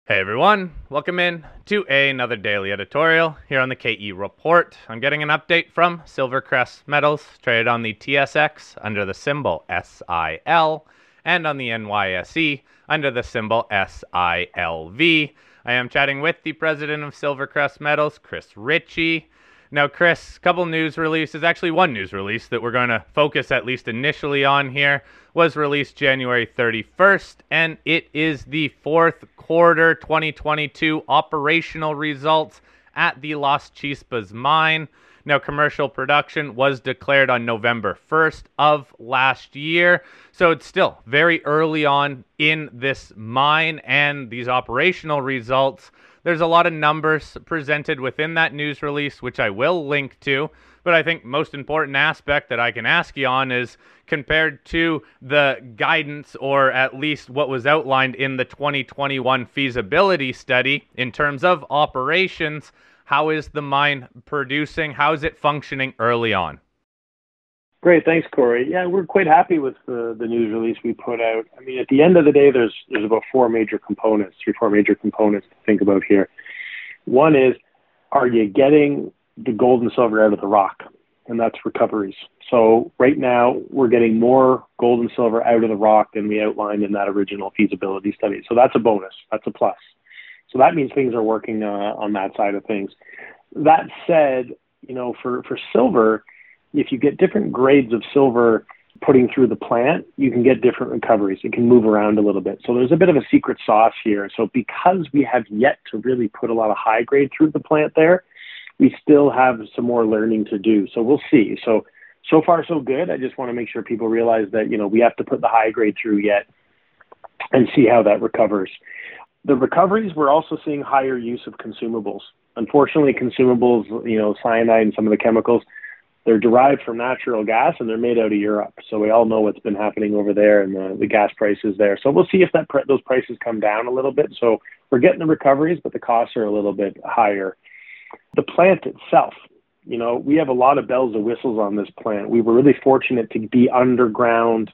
Hey everyone, welcome in to another daily editorial here on the KE Report. I'm getting an update from Silvercrest Metals, traded on the TSX under the symbol SIL and on the NYSE under the symbol SILV. I am chatting with the president of Silvercrest Metals, Chris Ritchie. Now, Chris, a couple news releases, actually one news release that we're going to focus at least initially on here was released January 31st, and it is the fourth quarter 2022 operational results at the Las Chispas mine. Now, commercial production was declared on November 1st of last year, so it's still very early on in this mine and these operational results. There's a lot of numbers presented within that news release, which I will link to. But I think most important aspect that I can ask you on is compared to the guidance, or at least what was outlined in the 2021 feasibility study in terms of operations, how is the mine producing? How is it functioning early on? Great. Thanks, Corey. Yeah, we're quite happy with the news release we put out. I mean, at the end of the day, there's about four major components to think about here. One is, are you getting the gold and silver out of the rock? And that's recoveries. So right now, we're getting more gold and silver out of the rock than we outlined in that original feasibility study. So that's a bonus. That's a plus. So that means things are working on that side of things. That said, for silver, if you get different grades of silver putting through the plant, you can get different recoveries. It can move around a little bit. So there's a bit of a secret sauce here. So because we have yet to really put a lot of high grade through the plant there, we still have some more learning to do. So we'll see. So far, so good. I just want to make sure people realize that, we have to put the high grade through yet and see how that recovers. The recoveries, we're also seeing higher use of consumables. Unfortunately, consumables, cyanide and some of the chemicals, they're derived from natural gas and they're made out of Europe. So we all know what's been happening over there and the gas prices there. So we'll see if those prices come down a little bit. So we're getting the recoveries, but the costs are a little bit higher. The plant itself, we have a lot of bells and whistles on this plant. We were really fortunate to be underground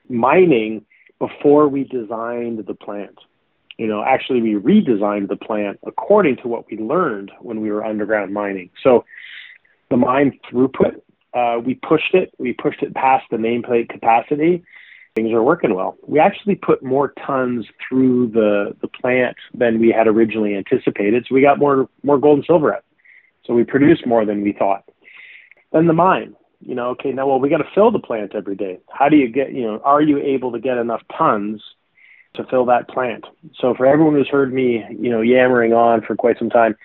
mining before we designed the plant. Actually, we redesigned the plant according to what we learned when we were underground mining. So the mine throughput, we pushed it past the nameplate capacity. Things are working well. We actually put more tons through the plant than we had originally anticipated. So we got more gold and silver out. So we produced more than we thought. Then the mine, we got to fill the plant every day. How do you get, are you able to get enough tons to fill that plant? So for everyone who's heard me, yammering on for quite some time,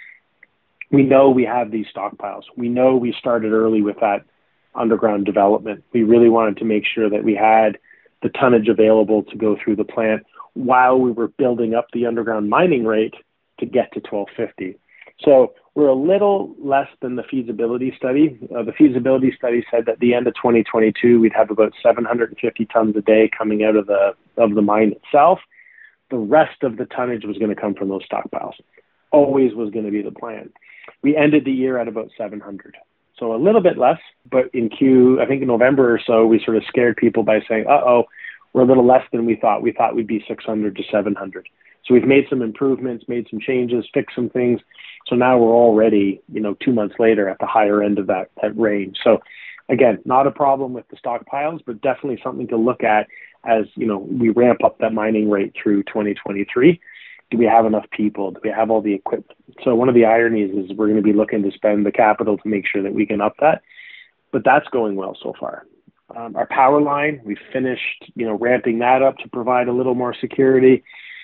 we know we have these stockpiles. We know we started early with that underground development. We really wanted to make sure that we had the tonnage available to go through the plant while we were building up the underground mining rate to get to 1250. So we're a little less than the feasibility study. The feasibility study said that at the end of 2022, we'd have about 750 tons a day coming out of the mine itself. The rest of the tonnage was going to come from those stockpiles. Always was going to be the plan. We ended the year at about 700. So a little bit less, but I think in November or so, we sort of scared people by saying, we're a little less than we thought. We thought we'd be 600 to 700. So we've made some improvements, made some changes, fixed some things. So now we're already, 2 months later at the higher end of that range. So again, not a problem with the stockpiles, but definitely something to look at as, we ramp up that mining rate through 2023. Do we have enough people? Do we have all the equipment? So one of the ironies is we're going to be looking to spend the capital to make sure that we can up that, but that's going well so far. Our power line, we finished, ramping that up to provide a little more security,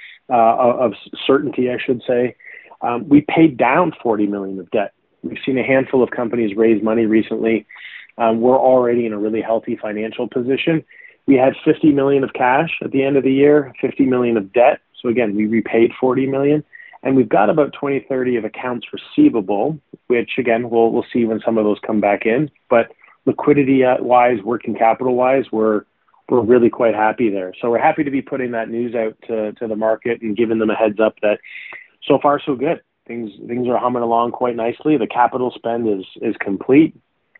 of certainty, I should say. We paid down $40 million of debt. We've seen a handful of companies raise money recently. We're already in a really healthy financial position. We had $50 million of cash at the end of the year, $50 million of debt. So again, we repaid $40 million, and we've got about 20-30 of accounts receivable, which again, we'll see when some of those come back in. But liquidity-wise, working capital-wise, we're really quite happy there. So we're happy to be putting that news out to the market and giving them a heads up that so far so good. Things are humming along quite nicely. The capital spend is complete.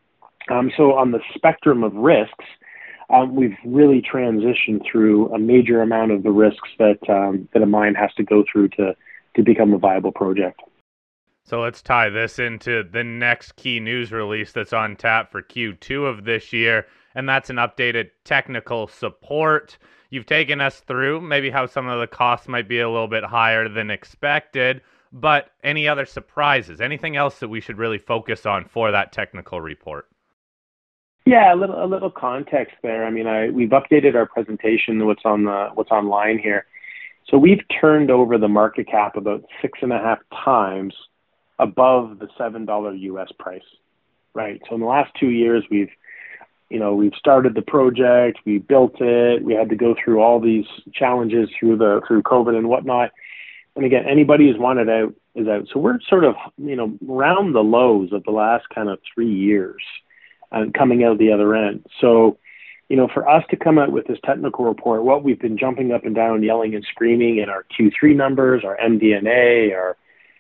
So on the spectrum of risks, we've really transitioned through a major amount of the risks that a mine has to go through to to become a viable project. So let's tie this into the next key news release that's on tap for Q2 of this year, and that's an updated technical support. You've taken us through maybe how some of the costs might be a little bit higher than expected, but any other surprises? Anything else that we should really focus on for that technical report? Yeah, a little context there. I mean, we've updated our presentation, what's online here. So we've turned over the market cap about 6.5 times above the $7 US price, right? So in the last 2 years, we've started the project, we built it, we had to go through all these challenges through COVID and whatnot. And again, anybody who's wanted out is out. So we're sort of, around the lows of the last kind of 3 years and coming out the other end. So, for us to come out with this technical report, what we've been jumping up and down, yelling and screaming in our Q3 numbers, our MD&A, our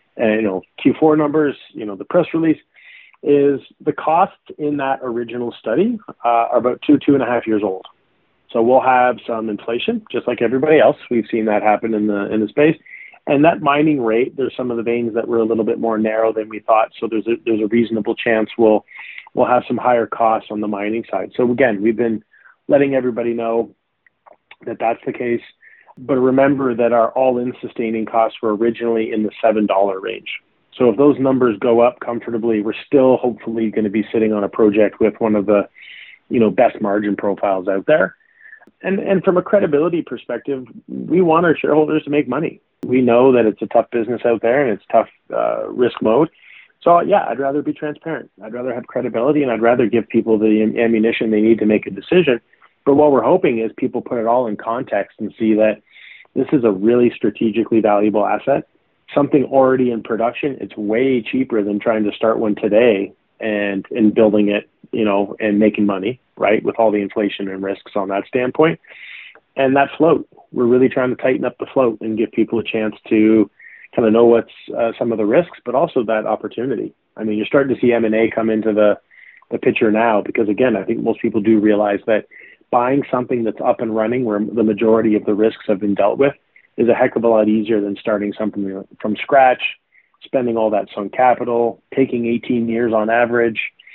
Q4 numbers, the press release, is the costs in that original study are about 2.5 years old. So we'll have some inflation, just like everybody else. We've seen that happen in the space. And that mining rate, there's some of the veins that were a little bit more narrow than we thought. So there's a reasonable chance we'll have some higher costs on the mining side. So again, we've been letting everybody know that that's the case. But remember that our all-in sustaining costs were originally in the $7 range. So if those numbers go up comfortably, we're still hopefully going to be sitting on a project with one of the, best margin profiles out there. And from a credibility perspective, we want our shareholders to make money. We know that it's a tough business out there and it's tough risk mode. So yeah, I'd rather be transparent. I'd rather have credibility, and I'd rather give people the ammunition they need to make a decision. But what we're hoping is people put it all in context and see that this is a really strategically valuable asset, something already in production. It's way cheaper than trying to start one today and building it, and making money, right, with all the inflation and risks on that standpoint. And that float, we're really trying to tighten up the float and give people a chance to kind of know what's some of the risks, but also that opportunity. I mean, you're starting to see M&A come into the picture now because, again, I think most people do realize that buying something that's up and running where the majority of the risks have been dealt with is a heck of a lot easier than starting something from scratch, spending all that sunk capital, taking 18 years on average,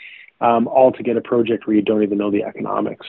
all to get a project where you don't even know the economics.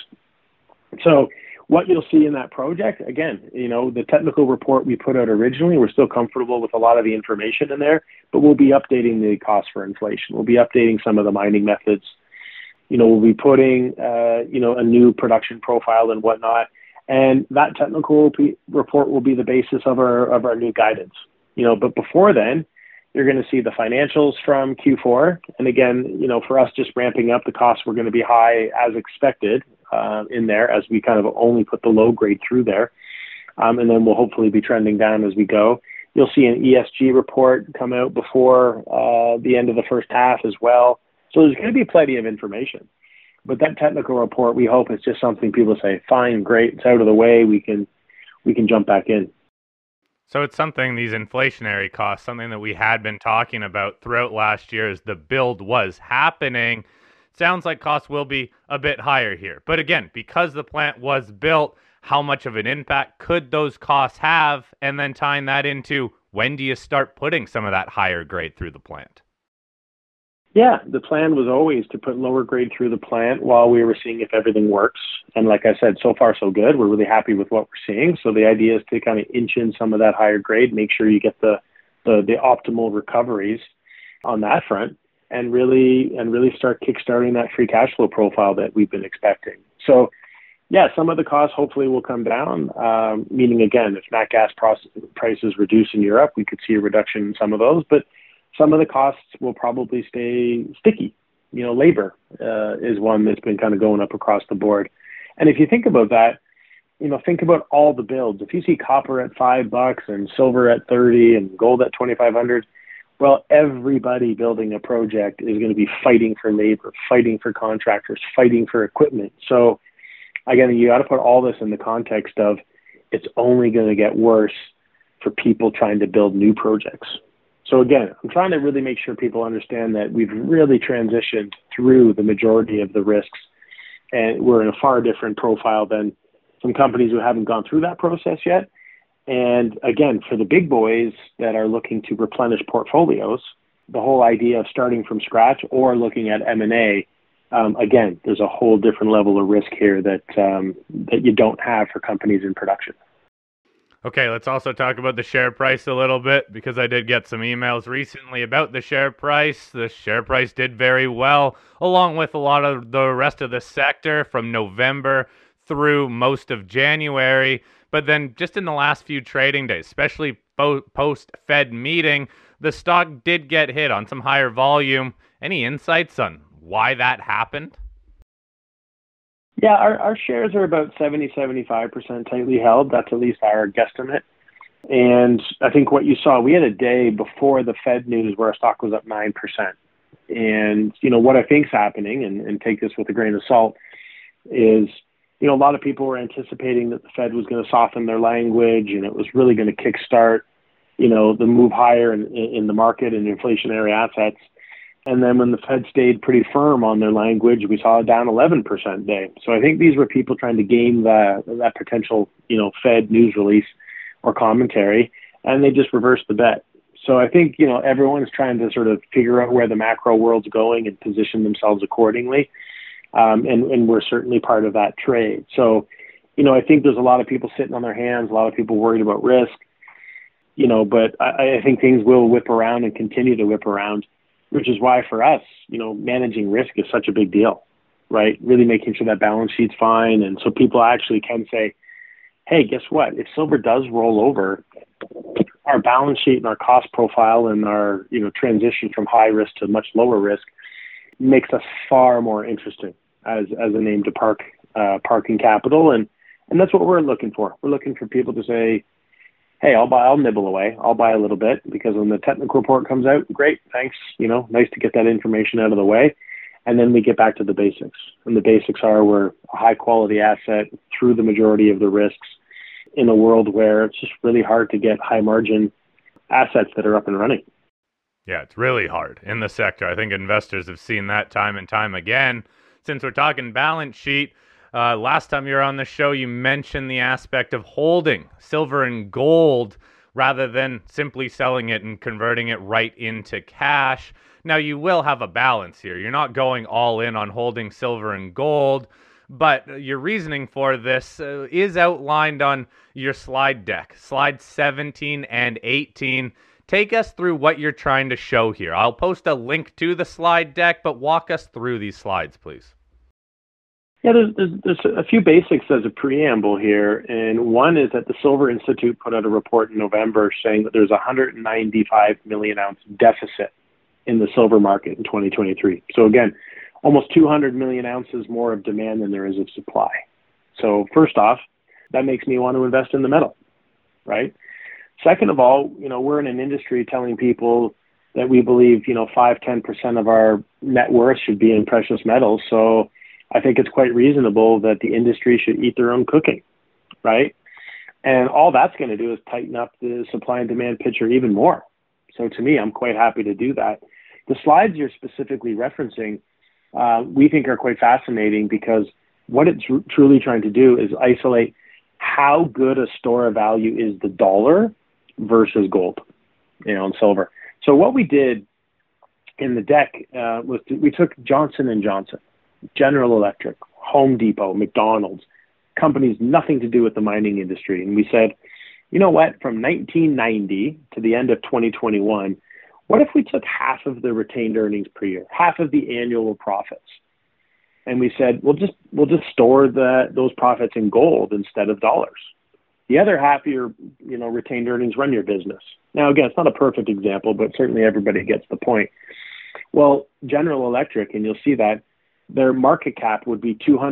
So what you'll see in that project, again, the technical report we put out originally, we're still comfortable with a lot of the information in there, but we'll be updating the cost for inflation. We'll be updating some of the mining methods. We'll be putting, a new production profile and whatnot. And that technical report will be the basis of our new guidance. But before then, you're going to see the financials from Q4. And again, for us just ramping up, the costs were going to be high as expected in there as we kind of only put the low grade through there. And then we'll hopefully be trending down as we go. You'll see an ESG report come out before the end of the first half as well. So there's going to be plenty of information. But that technical report, we hope, is just something people say, fine, great, it's out of the way, we can jump back in. So it's something, these inflationary costs, something that we had been talking about throughout last year as the build was happening. Sounds like costs will be a bit higher here. But again, because the plant was built, how much of an impact could those costs have? And then tying that into, when do you start putting some of that higher grade through the plant? Yeah, the plan was always to put lower grade through the plant while we were seeing if everything works. And like I said, so far so good. We're really happy with what we're seeing. So the idea is to kind of inch in some of that higher grade, make sure you get the optimal recoveries on that front, and really start kickstarting that free cash flow profile that we've been expecting. So yeah, some of the costs hopefully will come down, meaning again, if nat gas prices reduce in Europe, we could see a reduction in some of those, but some of the costs will probably stay sticky. Labor is one that's been kind of going up across the board. And if you think about that, think about all the builds. If you see copper at $5 and silver at 30 and gold at 2,500, well, everybody building a project is going to be fighting for labor, fighting for contractors, fighting for equipment. So again, you got to put all this in the context of it's only going to get worse for people trying to build new projects. So again, I'm trying to really make sure people understand that we've really transitioned through the majority of the risks, and we're in a far different profile than some companies who haven't gone through that process yet. And again, for the big boys that are looking to replenish portfolios, the whole idea of starting from scratch or looking at M&A, again, there's a whole different level of risk here that you don't have for companies in production. Okay, let's also talk about the share price a little bit, because I did get some emails recently about the share price. The share price did very well, along with a lot of the rest of the sector from November through most of January. But then just in the last few trading days, especially post-Fed meeting, the stock did get hit on some higher volume. Any insights on why that happened? Yeah, our shares are about 70-75% tightly held. That's at least our guesstimate. And I think what you saw, we had a day before the Fed news where our stock was up 9%. And, what I think is happening, and take this with a grain of salt, is, a lot of people were anticipating that the Fed was going to soften their language and it was really going to kickstart, the move higher in the market and inflationary assets. And then when the Fed stayed pretty firm on their language, we saw a down 11% day. So I think these were people trying to game that potential, Fed news release or commentary, and they just reversed the bet. So I think, everyone's trying to sort of figure out where the macro world's going and position themselves accordingly. And we're certainly part of that trade. So, I think there's a lot of people sitting on their hands, a lot of people worried about risk, but I think things will whip around and continue to whip around, which is why for us, managing risk is such a big deal, right? Really making sure that balance sheet's fine. And so people actually can say, hey, guess what? If silver does roll over, our balance sheet and our cost profile and our, transition from high risk to much lower risk makes us far more interesting as a name to parking capital. And that's what we're looking for. We're looking for people to say, hey, I'll nibble away. I'll buy a little bit, because when the technical report comes out, great, thanks. Nice to get that information out of the way. And then we get back to the basics. And the basics are we're a high quality asset through the majority of the risks in a world where it's just really hard to get high margin assets that are up and running. Yeah, it's really hard in the sector. I think investors have seen that time and time again. Since we're talking balance sheet, last time you were on the show, you mentioned the aspect of holding silver and gold rather than simply selling it and converting it right into cash. Now, you will have a balance here. You're not going all in on holding silver and gold, but your reasoning for this is outlined on your slide deck, slides 17 and 18. Take us through what you're trying to show here. I'll post a link to the slide deck, but walk us through these slides, please. Yeah, there's a few basics as a preamble here. And one is that the Silver Institute put out a report in November saying that there's a 195 million ounce deficit in the silver market in 2023. So again, almost 200 million ounces more of demand than there is of supply. So first off, that makes me want to invest in the metal, right? Second of all, we're in an industry telling people that we believe, 5-10% of our net worth should be in precious metals. So I think it's quite reasonable that the industry should eat their own cooking, right? And all that's going to do is tighten up the supply and demand picture even more. So to me, I'm quite happy to do that. The slides you're specifically referencing, we think are quite fascinating, because what it's truly trying to do is isolate how good a store of value is the dollar versus gold, and silver. So what we did in the deck was we took Johnson & Johnson, General Electric, Home Depot, McDonald's, companies nothing to do with the mining industry. And we said, you know what, from 1990 to the end of 2021, what if we took half of the retained earnings per year, half of the annual profits? And we said, we'll just store those profits in gold instead of dollars. The other half of your, retained earnings run your business. Now, again, it's not a perfect example, but certainly everybody gets the point. Well, General Electric, and you'll see that their market cap would be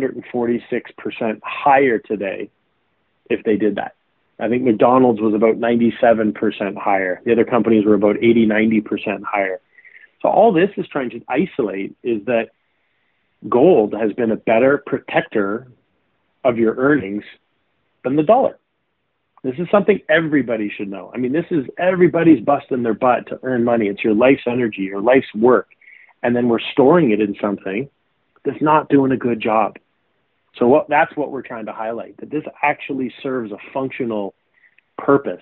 246% higher today if they did that. I think McDonald's was about 97% higher. The other companies were about 80-90% higher. So all this is trying to isolate is that gold has been a better protector of your earnings than the dollar. This is something everybody should know. I mean, this is everybody's busting their butt to earn money. It's your life's energy, your life's work. And then we're storing it in something that's not doing a good job. So that's what we're trying to highlight, that this actually serves a functional purpose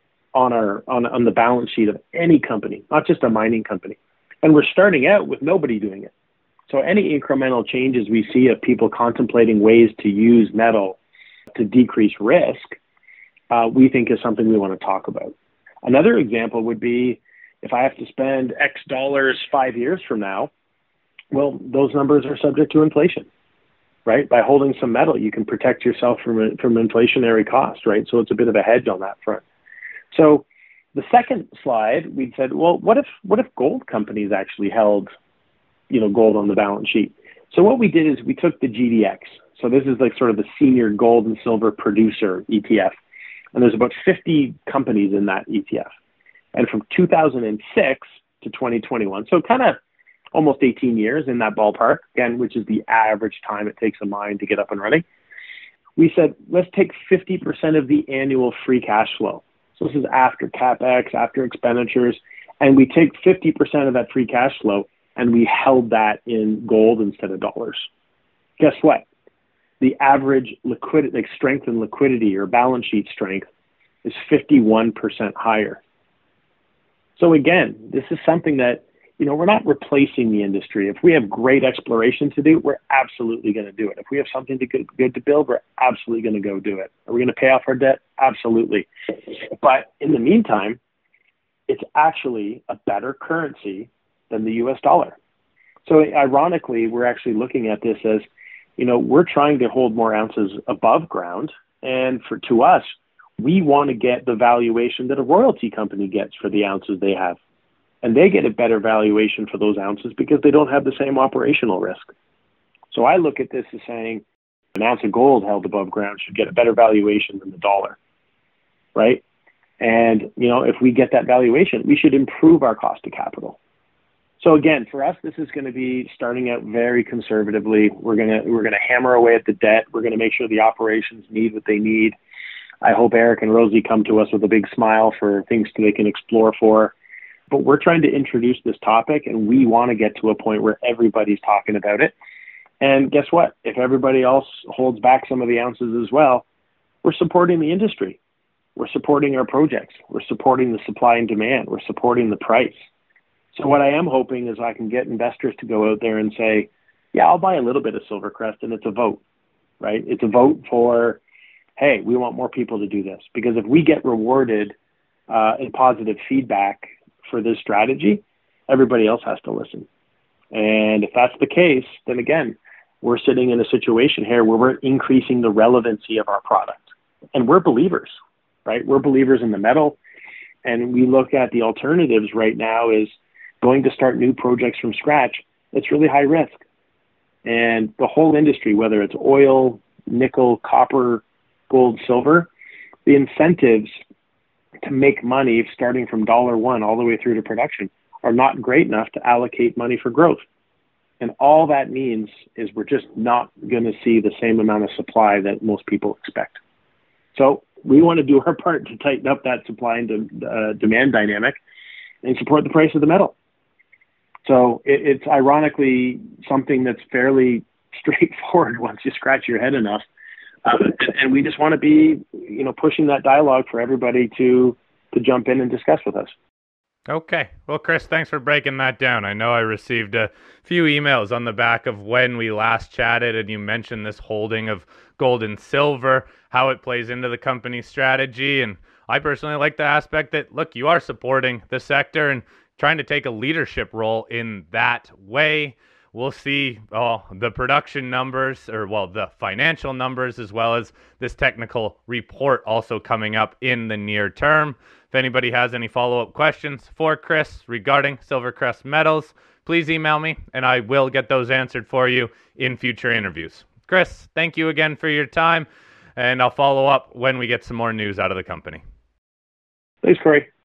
on the balance sheet of any company, not just a mining company. And we're starting out with nobody doing it. So any incremental changes we see of people contemplating ways to use metal to decrease risk, we think is something we want to talk about. Another example would be if I have to spend X dollars 5 years from now, well, those numbers are subject to inflation, right? By holding some metal, you can protect yourself from inflationary cost, right? So it's a bit of a hedge on that front. So the second slide, we said, well, what if gold companies actually held, gold on the balance sheet? So what we did is we took the GDX. So this is like sort of the senior gold and silver producer ETF. And there's about 50 companies in that ETF. And from 2006 to 2021, so kind of almost 18 years in that ballpark, again, which is the average time it takes a mine to get up and running, we said, let's take 50% of the annual free cash flow. So this is after CapEx, after expenditures, and we take 50% of that free cash flow and we held that in gold instead of dollars. Guess what? The average liquidity, like strength and liquidity or balance sheet strength, is 51% higher. So again, this is something that, we're not replacing the industry. If we have great exploration to do, we're absolutely going to do it. If we have something good to build, we're absolutely going to go do it. Are we going to pay off our debt? Absolutely. But in the meantime, it's actually a better currency than the US dollar. So ironically, we're actually looking at this as, we're trying to hold more ounces above ground. And to us, we want to get the valuation that a royalty company gets for the ounces they have. And they get a better valuation for those ounces because they don't have the same operational risk. So I look at this as saying an ounce of gold held above ground should get a better valuation than the dollar, right? And, if we get that valuation, we should improve our cost of capital. So again, for us, this is going to be starting out very conservatively. We're going to hammer away at the debt. We're going to make sure the operations need what they need. I hope Eric and Rosie come to us with a big smile for things they can explore for. But we're trying to introduce this topic, and we want to get to a point where everybody's talking about it. And guess what? If everybody else holds back some of the ounces as well, we're supporting the industry. We're supporting our projects. We're supporting the supply and demand. We're supporting the price. So what I am hoping is I can get investors to go out there and say, yeah, I'll buy a little bit of Silvercrest, and it's a vote, right? It's a vote for, hey, we want more people to do this. Because if we get rewarded in positive feedback for this strategy, everybody else has to listen. And if that's the case, then again, we're sitting in a situation here where we're increasing the relevancy of our product. And we're believers, right? We're believers in the metal. And we look at the alternatives right now is going to start new projects from scratch. It's really high risk. And the whole industry, whether it's oil, nickel, copper, gold, silver, the incentives to make money starting from $1 all the way through to production are not great enough to allocate money for growth. And all that means is we're just not going to see the same amount of supply that most people expect. So we want to do our part to tighten up that supply and demand dynamic and support the price of the metal. So it's ironically something that's fairly straightforward once you scratch your head enough. And we just want to be, pushing that dialogue for everybody to jump in and discuss with us. Okay. Well, Chris, thanks for breaking that down. I know I received a few emails on the back of when we last chatted, and you mentioned this holding of gold and silver, how it plays into the company's strategy. And I personally like the aspect that, look, you are supporting the sector and trying to take a leadership role in that way. We'll see the production numbers, the financial numbers, as well as this technical report also coming up in the near term. If anybody has any follow-up questions for Chris regarding Silvercrest Metals, please email me, and I will get those answered for you in future interviews. Chris, thank you again for your time, and I'll follow up when we get some more news out of the company. Thanks, Corey.